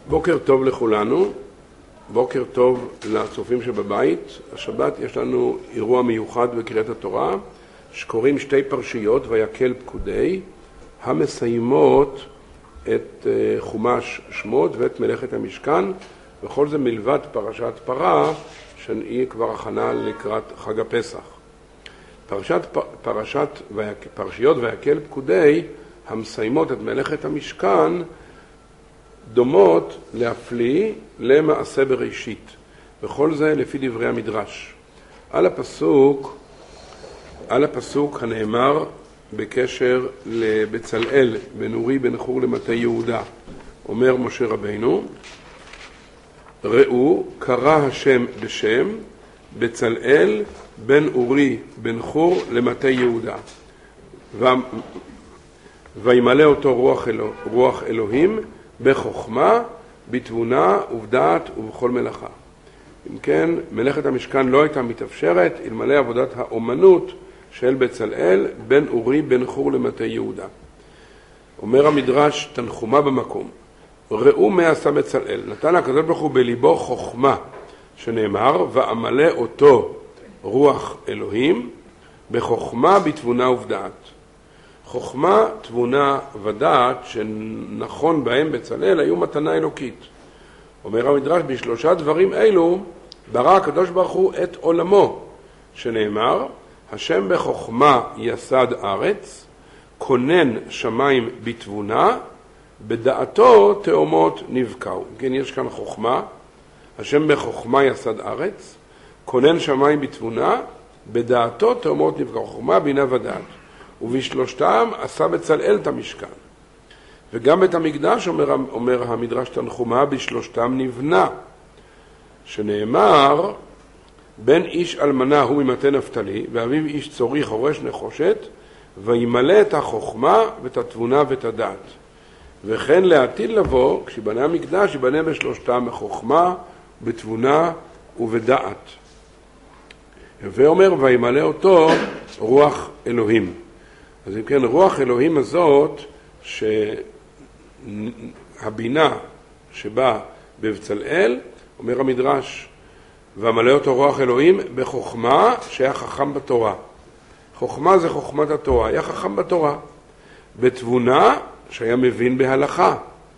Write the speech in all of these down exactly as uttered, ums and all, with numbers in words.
בוקר טוב לכולנו, בוקר טוב לצופים שבבית. השבת יש לנו אירוע מיוחד בקריאת התורה שקוראים שתי פרשיות ויקל פקודי המסיימות את חומש שמות ואת מלאכת המשכן, וכל זה מלבד פרשת פרה שהיא כבר הכנה לקראת חג הפסח. פרשת, פרשת פרשיות ויקל פקודי המסיימות את מלאכת המשכן דומות להפליא למעשה בראשית, וכל זה לפי דברי המדרש. על הפסוק, על הפסוק הנאמר בקשר לבצלאל בן אורי בן חור למטה יהודה, אומר משה רבינו, ראו קרא השם בשם בצלאל בן אורי בן חור למטה יהודה, וימלא אותו רוח, אלוה, רוח אלוהים בחוכמה, בתבונה ובדעת ובכל מלאכה. אם כן, מלאכת המשכן לא הייתה מתאפשרת אלמלא עבודת האומנות של בצלאל בן אורי בן חור למטה יהודה. אומר המדרש תנחומה במקום, ראו מה עשה בצלאל, נתן הקדוש ברוך הוא בליבו חוכמה, שנאמר ואמלא אותו רוח אלוהים בחוכמה, בתבונה ובדעת. חוכמה, תבונה ודעת שנכון בהם בצלאל היו מתנה אלוקית. אומר המדרש, בשלושה דברים אלו ברא הקדוש ברוך הוא את עולמו, שנאמר השם בחוכמה יסד ארץ, כונן שמיים בתבונה, בדעתו תאומות נבקעו. כן, יש כאן חוכמה, השם בחוכמה יסד ארץ, כונן שמיים בתבונה, בדעתו תאומות נבקעו. חוכמה, בינה ודעת. ובשלושתם עשה בצלאל את המשכן. וגם בית המקדש, אומר, אומר המדרש תנחומה, בשלושתם נבנה, שנאמר בן איש אלמנה הוא ממטה נפתלי, ואביו איש צורי חורש נחושת, וימלא את החוכמה ואת התבונה ואת הדעת. וכן לעתיד לבוא, כשיבנה המקדש, יבנה בשלושתם בחוכמה, בתבונה ובדעת. ואומר וימלא אותו רוח אלוהים. אז אם כן, רוח אלוהים הזאת, שהבינה שבא בבצלאל, אומר המדרש, ומלא אותו רוח אלוהים בחוכמה שהיה חכם בתורה. חוכמה זה חוכמת התורה, היה חכם בתורה. בתבונה שהיה מבין בהלכה.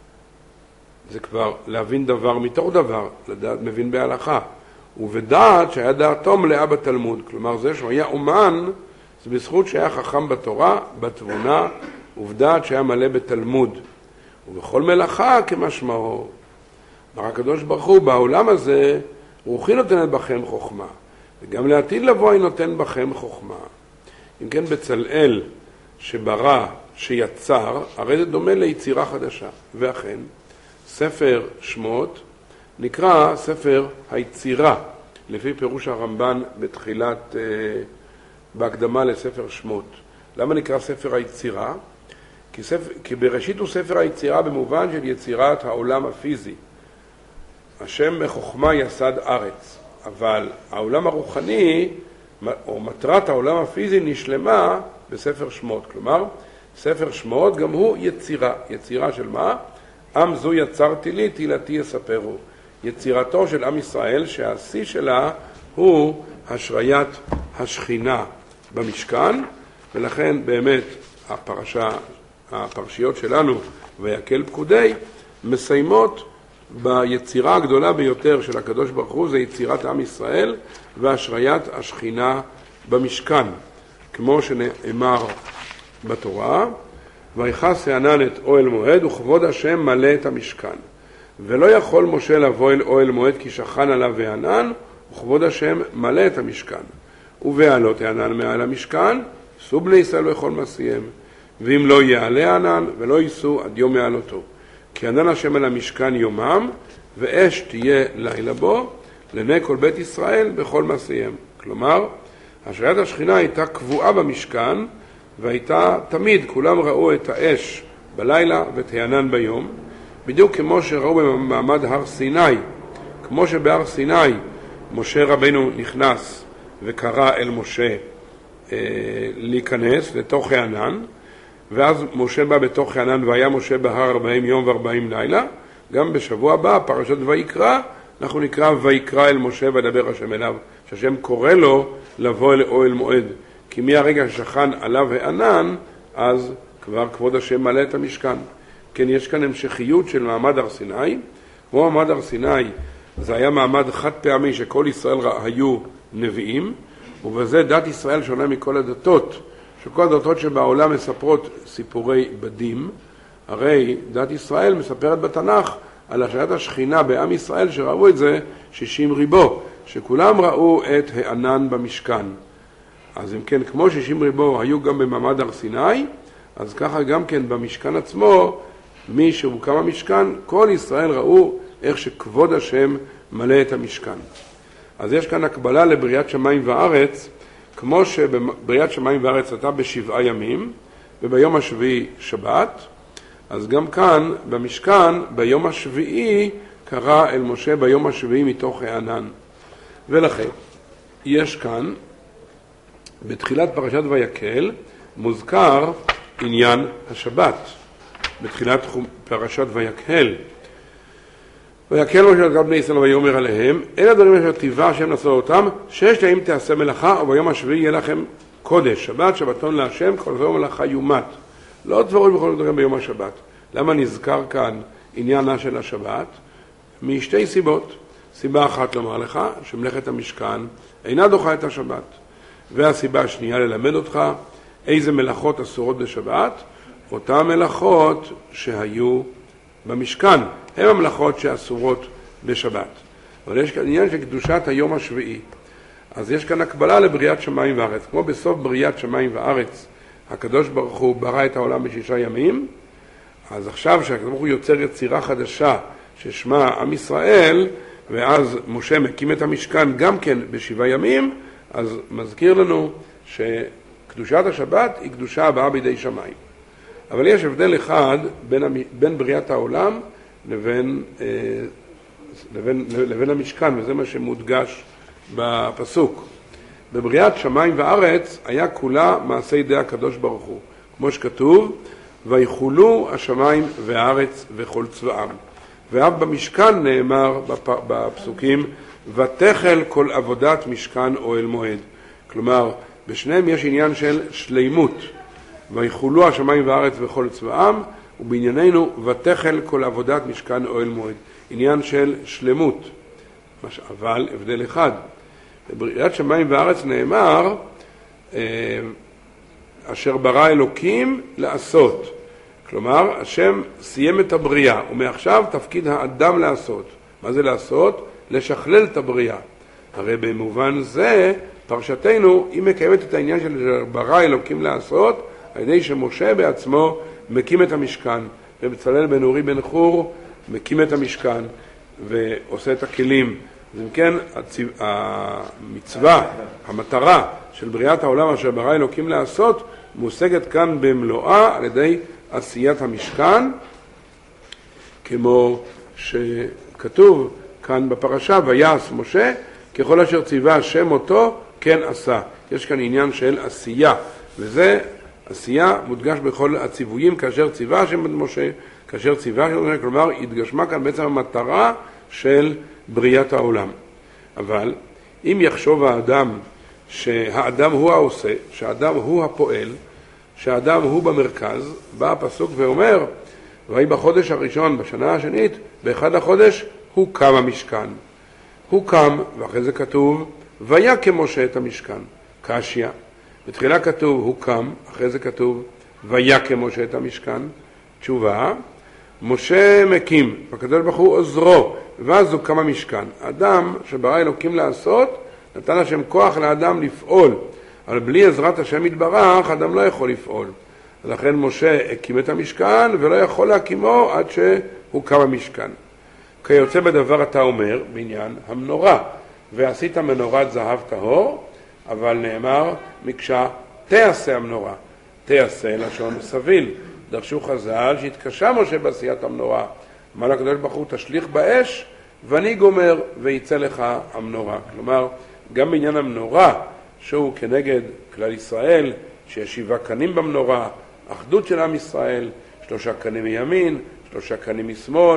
זה כבר להבין דבר מתוך דבר, לדעת מבין בהלכה. ובדעת שהיה דעתו מלאה בתלמוד. כלומר זה שהוא היה אומן, זה בזכות שהיה חכם בתורה, בתבונה, ובדעת שהיה מלא בתלמוד. ובכל מלאכה כמשמעו. אמר הקדוש ברוך הוא, בעולם הזה, רוחי נותנת בכם חוכמה. וגם לעתיד לבוא היא נותן בכם חוכמה. אם כן, בצלאל שברא, שיצר, הרי זה דומה ליצירה חדשה. ואכן, ספר שמות נקרא ספר היצירה, לפי פירוש הרמב"ן בתחילת, בהקדמה לספר שמות. למה נקרא ספר היצירה? כי, ספר, כי בראשית הוא ספר היצירה במובן של יצירת העולם הפיזי. השם בחוכמה יסד ארץ, אבל העולם הרוחני, או מטרת העולם הפיזי, נשלמה בספר שמות. כלומר, ספר שמות גם הוא יצירה. יצירה של מה? עם זו יצרתי לי, תהילתי יספרו. יצירתו של עם ישראל, שהשיא שלה הוא השריית השכינה במשכן, ולכן באמת הפרשה, הפרשיות שלנו ויקל פקודי מסיימות ביצירה הגדולה ביותר של הקדוש ברוך הוא, זה יצירת עם ישראל והשריית השכינה במשכן, כמו שנאמר בתורה, ויכס הענן את אוהל מועד וכבוד השם מלא את המשכן. ולא יכול משה לבוא אל אוהל מועד כי שכן עליו הענן, וכבוד השם מלא את המשכן. ובעלות הענן מעל המשכן, ייסעו בני ישראל לכל מעשיהם. ואם לא יעלה הענן ולא ייסעו עד יום מעלותו. כי ענן השם על המשכן יומם, ואש תהיה לילה בו, לעיני כל בית ישראל בכל מעשיהם. כלומר, השריית השכינה הייתה קבועה במשכן, והייתה תמיד, כולם ראו את האש בלילה ואת הענן ביום, בדיוק כמו שראו במעמד הר סיני. כמו שבהר סיני משה רבנו נכנס וקרא אל משה אה, להיכנס לתוך הענן, ואז משה בא בתוך הענן והיה משה בהר ארבעים יום וארבעים לילה, גם בשבוע הבא, פרשת ויקרא, אנחנו נקרא ויקרא אל משה וידבר השם אליו, שהשם קורא לו לבוא אל אוהל מועד. כי מהרגע ששכן עליו הענן, אז כבר כבוד השם מלא את המשכן. כן, יש כאן המשכיות של מעמד הר סיני. כמו מעמד הר סיני, זה היה מעמד חד פעמי שכל ישראל היו נביאים, ובזה דת ישראל שונה מכל הדתות, שכל הדתות שבעולם מספרות סיפורי בדים. הרי דת ישראל מספרת בתנ"ך על השעיית השכינה בעם ישראל, שראו את זה שישים ריבו, שכולם ראו את הענן במשכן. אז אם כן, כמו שישים ריבו היו גם במעמד הר סיני, אז ככה גם כן במשכן עצמו, מי שהוקם המשכן, כל ישראל ראו איך שכבוד השם מלא את המשכן. אז יש כאן הקבלה לבריאת שמיים וארץ, כמו שבריאת שמיים וארץ הייתה בשבעה ימים, וביום השביעי שבת, אז גם כאן במשכן, ביום השביעי, קרא אל משה ביום השביעי מתוך הענן. ולכן, יש כאן, בתחילת פרשת ויקל, מוזכר עניין השבת. בתחילת פרשת ויקל. ויקל משה את בני ישראל ויאמר עליהם, אלה הדברים אשר ציווה השם לעשות אותם, ששת ימים תעשה מלאכה, וביום השביעי יהיה לכם קודש. שבת, שבתון להשם, כל דבר מלאכה יומת. לא דברו בכל דברים ביום השבת. למה נזכר כאן עניינה של השבת? משתי סיבות. סיבה אחת לומר לך, שמלאכת המשכן אינה דוחה את השבת. והסיבה השנייה ללמד אותך איזה מלאכות אסורות בשבת, אותן מלאכות שהיו במשכן, הן המלאכות שאסורות בשבת. אבל יש כאן עניין של קדושת היום השביעי. אז יש כאן הקבלה לבריאת שמיים וארץ. כמו בסוף בריאת שמיים וארץ, הקדוש ברוך הוא ברא את העולם בשישה ימים, אז עכשיו שהקדוש ברוך הוא יוצר יצירה חדשה ששמה עם ישראל, ואז משה מקים את המשכן גם כן בשבעה ימים, אז מזכיר לנו שקדושת השבת היא קדושה הבאה בידי שמיים. אבל יש הבדל אחד בין, בין בריאת העולם לבין, לבין, לבין המשכן, וזה מה שמודגש בפסוק. בבריאת שמיים וארץ היה כולה מעשה ידי הקדוש ברוך הוא, כמו שכתוב, ויחולו השמיים והארץ וכל צבאם. ואף במשכן נאמר בפסוקים, ותחל כל עבודת משכן אוהל מועד. כלומר, בשניהם יש עניין של שלימות. ויחולו השמיים והארץ וכל צבאם, ובענייננו ותחל כל עבודת משכן אוהל מועד. עניין של שלמות. אבל הבדל אחד. בבריאת שמיים וארץ נאמר, אשר ברא אלוקים לעשות. כלומר, השם סיים את הבריאה, ומעכשיו תפקיד האדם לעשות. מה זה לעשות? לשכלל את הבריאה. הרי במובן זה, פרשתנו, היא מקיימת את העניין של ברא אלוקים לעשות, על ידי שמשה בעצמו מקים את המשכן, ובצלאל בן אורי בן חור מקים את המשכן, ועושה את הכלים. אז אם כן, המצווה, המטרה של בריאת העולם אשר ברא אלוקים לעשות, מושגת כאן במלואה על ידי עשיית המשכן, כמו שכתוב כאן בפרשה, ויעש משה, ככל אשר ציווה השם אותו, כן עשה. יש כאן עניין של עשייה, וזה עשייה מודגש בכל הציוויים, כאשר ציווה השם את משה, כאשר ציווה השם את משה, כלומר, התגשמה כאן בעצם המטרה של בריאת העולם. אבל אם יחשוב האדם שהאדם הוא העושה, שהאדם הוא הפועל, שהאדם הוא במרכז, בא הפסוק ואומר, והיא בחודש הראשון, בשנה השנית, באחד החודש, הוא קם המשכן. הוא קם, ואחרי זה כתוב, ויקם משה את המשכן. קשיא. בתחילה כתוב, הוא קם, אחרי זה כתוב, ויקם משה את המשכן. תשובה, משה מקים, והקדוש ברוך הוא עוזרו, ואז הוא קם המשכן. אדם שברא אלוקים לעשות, נתן השם כוח לאדם לפעול. אבל בלי עזרת השם יתברך, אדם לא יכול לפעול. לכן משה הקים את המשכן, ולא יכול להקימו עד שהוא קם המשכן. כיוצא בדבר אתה אומר, בעניין המנורה, ועשית מנורת זהב טהור, אבל נאמר, מקשה תעשה המנורה. תעשה לשון סביל. דרשו חז"ל שהתקשה משה בעשיית המנורה. אמר לקדוש ברוך הוא, תשליך באש, ואני גומר, ויצא לך המנורה. כלומר, גם בעניין המנורה, שהוא כנגד כלל ישראל, שיש שבעה קנים במנורה, אחדות של עם ישראל, שלושה קנים מימין, שלושה קנים משמאל,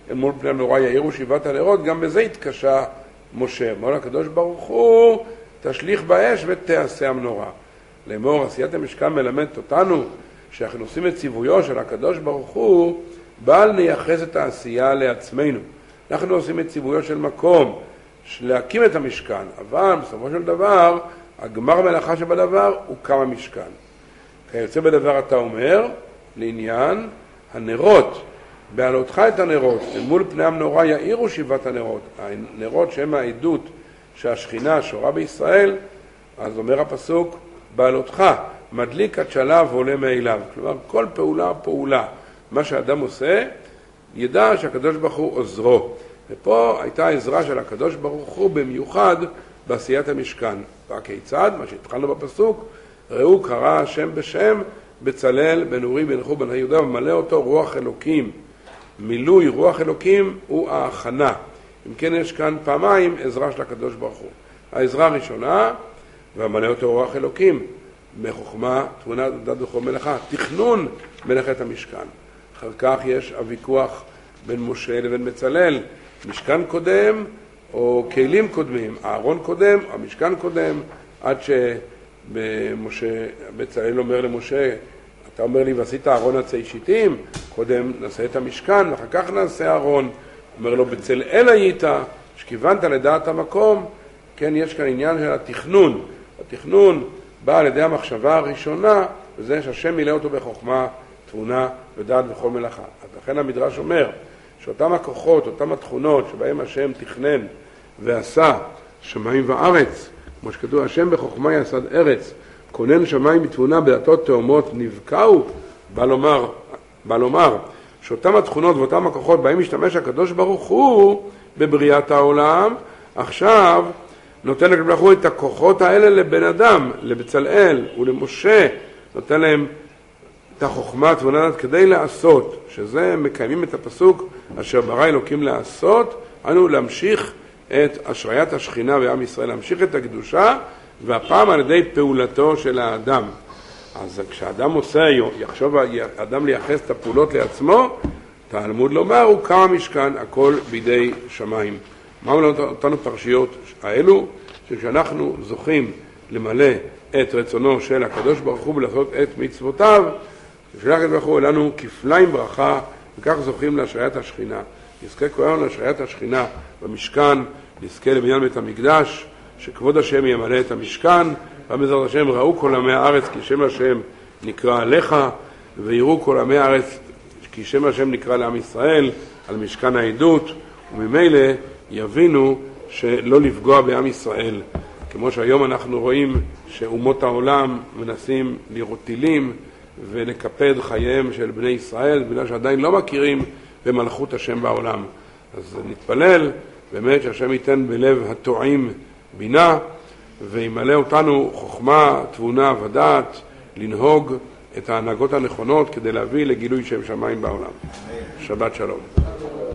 אל מול פני המנורה יאירו שבעת הנרות, גם בזה התקשה משה. אמר לקדוש ברוך הוא, תשליך באש ותעשה המנורה. לאמור, עשיית המשכן מלמדת אותנו שאנחנו עושים את ציוויו של הקדוש ברוך הוא, בל נייחס את העשייה לעצמנו. אנחנו עושים את ציוויו של מקום, להקים את המשכן, אבל בסופו של דבר, הגמר מלאכה שבדבר הוא קם המשכן. כיוצא בדבר אתה אומר, לעניין הנרות, בעלותך את הנרות, אל מול פני המנורה יאירו שבעת הנרות, הנרות שהם העדות שהשכינה שורה בישראל, אז אומר הפסוק, בעלותך, מדליק עד שלב ועולה מאליו. כלומר, כל פעולה פעולה, מה שאדם עושה, ידע שהקדוש ברוך הוא עוזרו. ופה הייתה עזרה של הקדוש ברוך הוא במיוחד בעשיית המשכן. והכיצד, מה שהתחלנו בפסוק, ראו קרא השם בשם, בצלאל בן אורי בן חור בן יהודה, ומלא אותו רוח אלוקים. מילוי רוח אלוקים הוא ההכנה. אם כן יש כאן פעמיים עזרה של הקדוש ברוך הוא. העזרה הראשונה, ומלא אותו רוח אלוקים, בחוכמה, תבונה, דת וכל מלאכה, תכנון מלאכת המשכן. אחר כך יש הוויכוח בין משה לבין בצלאל, משכן קודם או כלים קודמים, אהרון קודם, המשכן קודם, עד שמשה, בצלאל אומר למשה, אתה אומר לי ועשית אהרון עצי שיטים, קודם נעשה את המשכן ואחר כך נעשה אהרון. אומר לו בצלאל היית, שכיוונת לדעת המקום, כן יש כאן עניין של התכנון. התכנון בא על ידי המחשבה הראשונה, וזה שהשם מילא אותו בחוכמה, תבונה ודעת וכל מלאכה. אז לכן המדרש אומר שאותם הכוחות, אותם התכונות שבהם השם תכנן ועשה שמיים וארץ, כמו שכתוב, השם בחוכמה יסד ארץ, כונן שמיים בתבונה בדתות תאומות נבקעו, בא לומר, בא לומר שאותם התכונות ואותם הכוחות בהם משתמש הקדוש ברוך הוא בבריאת העולם, עכשיו נותן לקדוש ברוך הוא את הכוחות האלה לבן אדם, לבצלאל ולמשה, נותן להם את החוכמה, תבונה, כדי לעשות, שזה מקיימים את הפסוק, אשר ברא אלוקים לעשות, אנו להמשיך את השראיית השכינה בעם ישראל, להמשיך את הקדושה, והפעם על ידי פעולתו של האדם. אז כשאדם עושה, יחשוב האדם לייחס את הפעולות לעצמו, תלמוד לומר, הוא קם המשכן, הכל בידי שמיים. מה אומרות אותנו פרשיות האלו? שכשאנחנו זוכים למלא את רצונו של הקדוש ברוך הוא ולעשות את מצוותיו, ששלח את ברוך הוא אלינו כפליים ברכה, וכך זוכים להשריית השכינה. נזכה כולנו להשריית השכינה במשכן, נזכה לבניין בית המקדש, שכבוד השם ימלא את המשכן, ובעזרת השם ראו כל עמי הארץ כי שם השם נקרא עליך, ויראו כל עמי הארץ כי שם השם נקרא לעם ישראל, על משכן העדות, וממילא יבינו שלא לפגוע בעם ישראל. כמו שהיום אנחנו רואים שאומות העולם מנסים לראות טילים ולקפד חייהם של בני ישראל, בגלל שעדיין לא מכירים במלכות השם בעולם. אז נתפלל באמת שהשם ייתן בלב הטועים בינה, וימלא אותנו חוכמה, תבונה ודעת, לנהוג את ההנהגות הנכונות כדי להביא לגילוי שם שמיים בעולם. שבת שלום.